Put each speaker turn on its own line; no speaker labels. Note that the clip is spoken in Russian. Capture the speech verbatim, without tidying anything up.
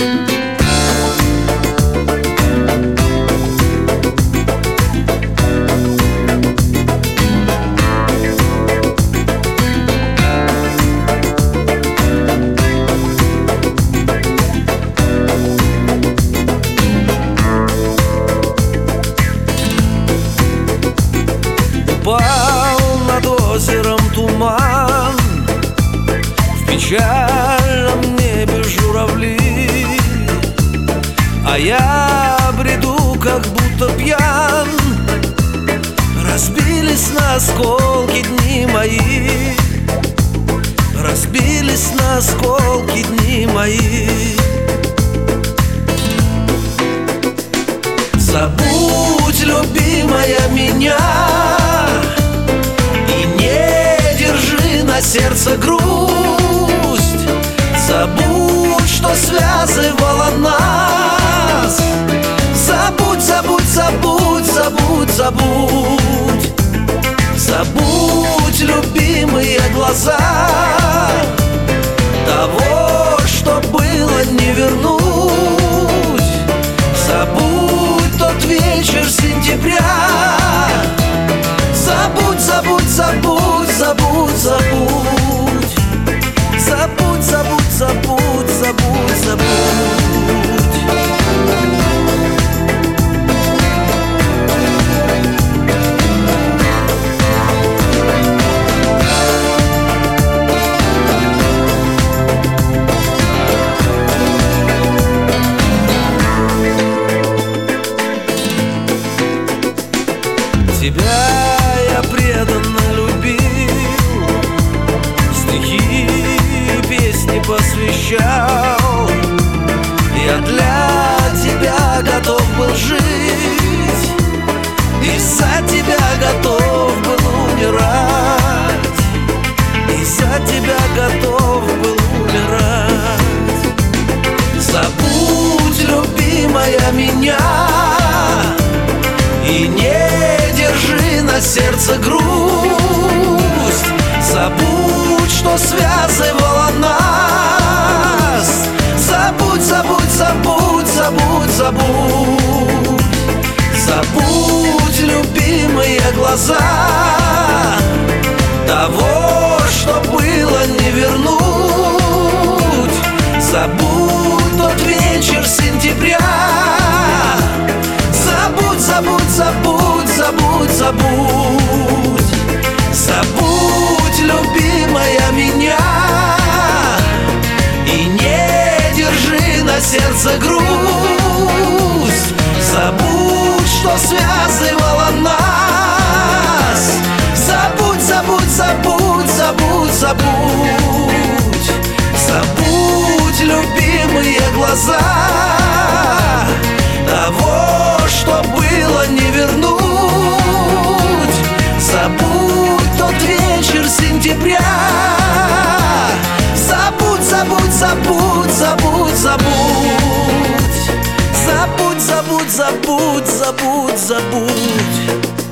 Упал над озером туман, в печальном небе журавли, а я бреду, как будто пьян. Разбились на осколки дни мои, разбились на осколки дни мои. Забудь, любимая, меня, сердце грусть. Забудь, что связывало нас. Забудь, забудь, забудь, забудь, забудь. Забудь, любимые глаза. Того, что было, не вернуть. Забудь тот вечер сентября. Забудь, забудь, забудь, забудь, забудь. Забудь, забудь, забудь, забудь, забудь. Тебя я преданно любил, стихи и песни посвящал. Я для тебя готов был жить, из-за тебя готов был умирать, из-за тебя готов был умирать. Забудь, любимая, меня, и не держи на сердце грусть. Забудь, что связывало нас. Забудь, забудь, забудь, забудь, забудь. Забудь, любимые глаза. Того, что было, не вернуть. Забудь тот вечер сентября. Забудь, забудь, забудь, забудь, забудь. Забудь, любимая, меня, и не держи на сердце грусть. Забудь, что связывало нас. Забудь, забудь, забудь, забудь, забудь. Забудь, любимые глаза. Того, что было, не вернуть. Забудь тот вечер сентября. Забудь, забудь, забудь, забудь, забудь. Забудь, забудь, забудь, забудь, забудь.